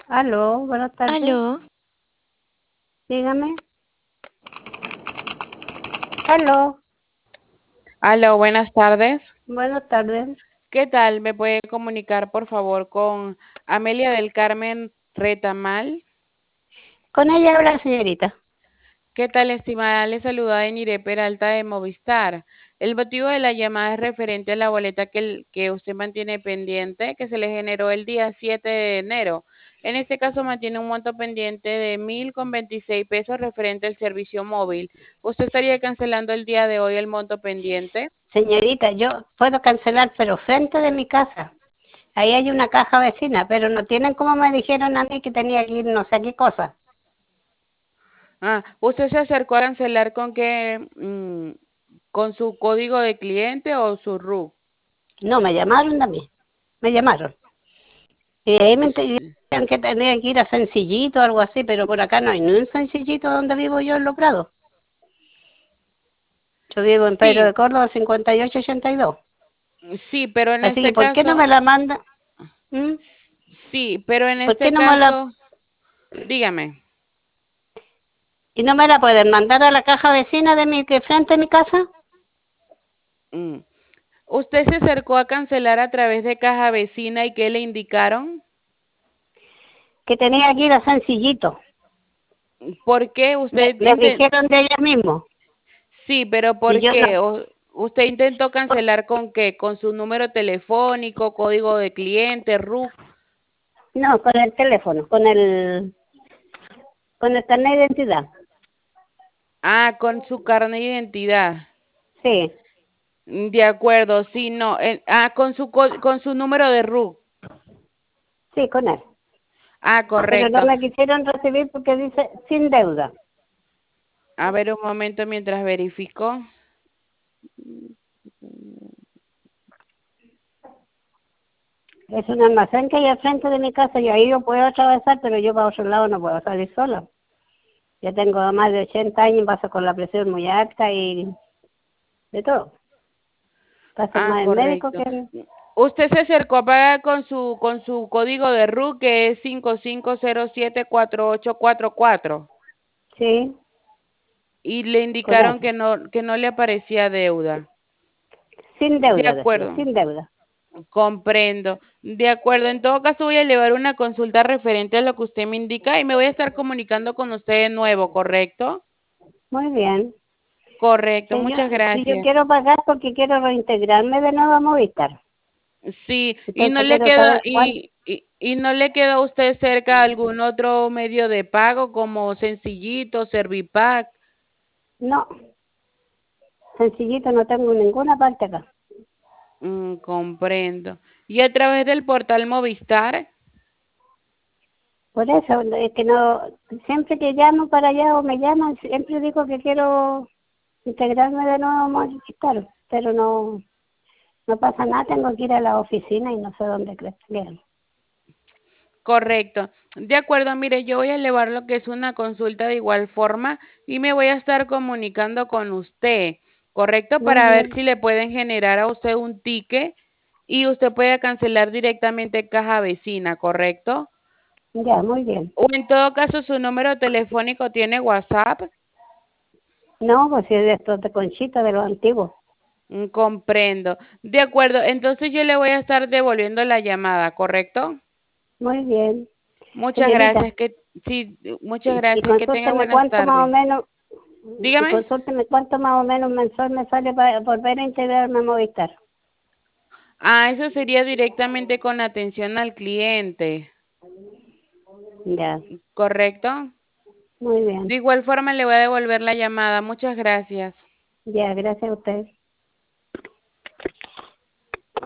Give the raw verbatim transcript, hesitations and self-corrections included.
Aló, buenas tardes. Aló, Dígame. Aló, Aló, buenas tardes. buenas tardes. ¿Qué tal? ¿Me puede comunicar, por favor, con Amelia del Carmen Retamal? Con ella habla, señorita. ¿Qué tal, estimada? Le saluda Enire Peralta de Movistar. El motivo de la llamada es referente a la boleta que, el- que usted mantiene pendiente, que se le generó el día siete de enero. En este caso, mantiene un monto pendiente de mil con veintiséis pesos referente al servicio móvil. ¿Usted estaría cancelando el día de hoy el monto pendiente? Señorita, yo puedo cancelar, pero frente de mi casa. Ahí hay una caja vecina, pero no tienen como me dijeron a mí que tenía que ir no sé qué cosa. Ah, ¿usted se acercó a cancelar con qué, mm, con su código de cliente o su R U? No, me llamaron a mí. Me llamaron. Y ahí me S- dijeron que tenía que ir a Sencillito o algo así, pero por acá no hay ni un Sencillito donde vivo yo en Los Prados. Yo vivo en Pedro Sí, de Córdoba cincuenta y ocho ochenta y dos. sí, pero en Así que, este ¿por qué no caso, me la manda? ¿Mm? sí, pero en ¿Por qué este no me la caso, dígame. ¿Y no me la pueden mandar a la caja vecina de mi que frente a mi casa? mm, ¿Usted se acercó a cancelar a través de caja vecina y qué le indicaron? Que tenía que ir a Sencillito. ¿Por qué Me, usted me inten- dijeron de ellas mismos. Sí, pero Y ¿por yo no, qué? O- ¿Usted intentó por- cancelar con qué? ¿Con su número telefónico, código de cliente, R U? no, con el teléfono, con el, con el carnet de identidad. Ah, con su carnet de identidad. Sí, Mm, De acuerdo, sí, no. eh, ah, con su, co- con su número de R U. sí, con él. Ah, Pero no correcto. me quisieron recibir porque dice sin deuda. A ver un momento mientras verifico. Es un almacén que hay al frente de mi casa y ahí yo puedo atravesar, pero yo para otro lado no puedo salir sola. Ya tengo más de ochenta años, paso con la presión muy alta y de todo. Paso Ah, más en médico correcto. que... Usted se acercó a pagar con su, con su código de R U que es cinco cinco cero siete cuatro ocho cuatro cuatro Sí, y le con indicaron él. que no, que no le aparecía deuda. Sin De deuda, decía, acuerdo. sin deuda. Comprendo. De acuerdo. En todo caso, voy a elevar una consulta referente a lo que usted me indica y me voy a estar comunicando con usted de nuevo, ¿correcto? Muy bien. Correcto. Sí, yo, Muchas sí, yo gracias. quiero pagar porque quiero reintegrarme de nuevo a Movistar. Sí, y no Entonces le quiero queda, saber cuánto. y, y, y no le queda a usted cerca algún otro medio de pago como Sencillito, Servipack. No, sencillito, no tengo ninguna parte acá. Mm, comprendo. Y a través del portal Movistar. Por eso, es que no, siempre que llamo para allá o me llaman, siempre digo que quiero integrarme de nuevo a Movistar, pero no, no pasa nada, tengo que ir a la oficina y no sé dónde crees que quedan. Correcto. De acuerdo, mire, yo voy a elevar lo que es una consulta de igual forma y me voy a estar comunicando con usted, ¿correcto? Muy Para ver bien, si le pueden generar a usted un ticket y usted puede cancelar directamente caja vecina, ¿correcto? ya, muy bien. O en todo caso, su número telefónico tiene WhatsApp. No, pues si es de estos de Conchita, de los antiguos. Mm, comprendo. De acuerdo, entonces yo le voy a estar devolviendo la llamada, ¿correcto? Muy bien. Muchas Señorita, gracias, que sí, muchas y, y gracias, que tenga consúlteme buenas cuánto más o tardes. menos, y Dígame. consúlteme cuánto más o menos mensual me sale para volver a integrarme a Movistar. Ah, eso sería directamente con atención al cliente, Ya, ¿correcto? muy De bien. igual forma le voy a devolver la llamada. Muchas gracias. Ya, gracias a usted.